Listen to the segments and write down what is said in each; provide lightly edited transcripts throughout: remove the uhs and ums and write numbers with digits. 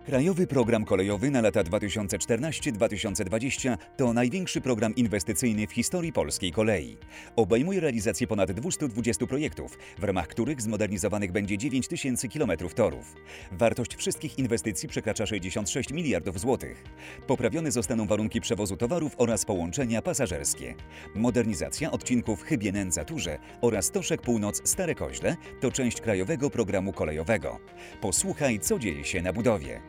Krajowy Program Kolejowy na lata 2014-2020 to największy program inwestycyjny w historii polskiej kolei. Obejmuje realizację ponad 220 projektów, w ramach których zmodernizowanych będzie 9000 km torów. Wartość wszystkich inwestycji przekracza 66 miliardów złotych. Poprawione zostaną warunki przewozu towarów oraz połączenia pasażerskie. Modernizacja odcinków Chybie-Nędza-Turze oraz Stoszek Północ-Stare Koźle to część Krajowego Programu Kolejowego. Posłuchaj, co dzieje się na budowie.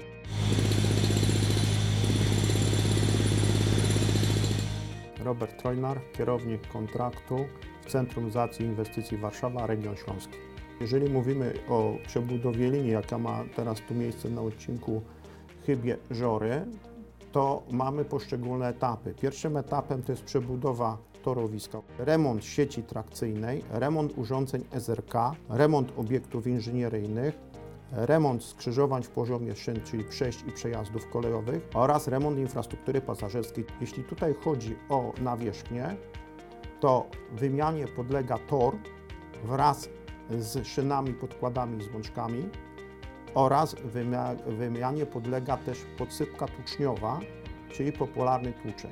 Robert Trojnar, kierownik kontraktu w Centrum Realizacji Inwestycji Warszawa, Region Śląski. Jeżeli mówimy o przebudowie linii, jaka ma teraz tu miejsce na odcinku Chybie-Żory, to mamy poszczególne etapy. Pierwszym etapem to jest przebudowa torowiska, remont sieci trakcyjnej, remont urządzeń SRK, remont obiektów inżynieryjnych, remont skrzyżowań w poziomie szyn, czyli przejść i przejazdów kolejowych oraz remont infrastruktury pasażerskiej. Jeśli tutaj chodzi o nawierzchnię, to wymianie podlega tor wraz z szynami, podkładami i złączkami oraz wymianie podlega też podsypka tłuczniowa, czyli popularny tłuczeń.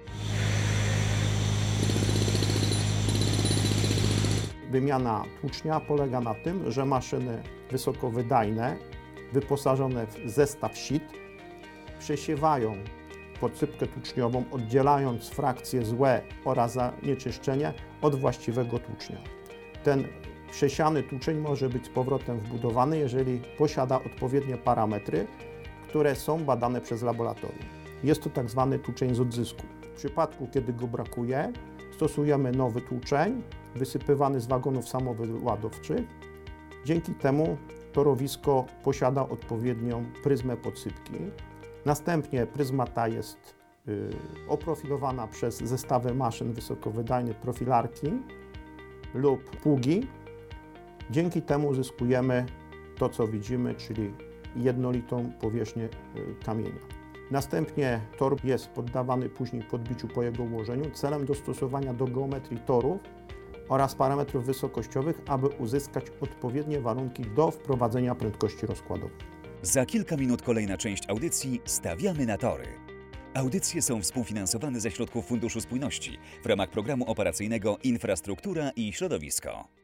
Wymiana tłucznia polega na tym, że maszyny wysokowydajne, wyposażone w zestaw sit, przesiewają podsypkę tłuczniową, oddzielając frakcje złe oraz zanieczyszczenie od właściwego tłucznia. Ten przesiany tłuczeń może być z powrotem wbudowany, jeżeli posiada odpowiednie parametry, które są badane przez laboratorium. Jest to tak zwany tłuczeń z odzysku. W przypadku, kiedy go brakuje, stosujemy nowy tłuczeń, wysypywany z wagonów samowyładowczych. Dzięki temu torowisko posiada odpowiednią pryzmę podsypki. Następnie pryzma ta jest oprofilowana przez zestawy maszyn wysokowydajnych, profilarki lub pługi. Dzięki temu uzyskujemy to, co widzimy, czyli jednolitą powierzchnię kamienia. Następnie tor jest poddawany później podbiciu po jego ułożeniu celem dostosowania do geometrii torów oraz parametrów wysokościowych, aby uzyskać odpowiednie warunki do wprowadzenia prędkości rozkładowych. Za kilka minut kolejna część audycji Stawiamy na tory. Audycje są współfinansowane ze środków Funduszu Spójności w ramach Programu Operacyjnego Infrastruktura i Środowisko.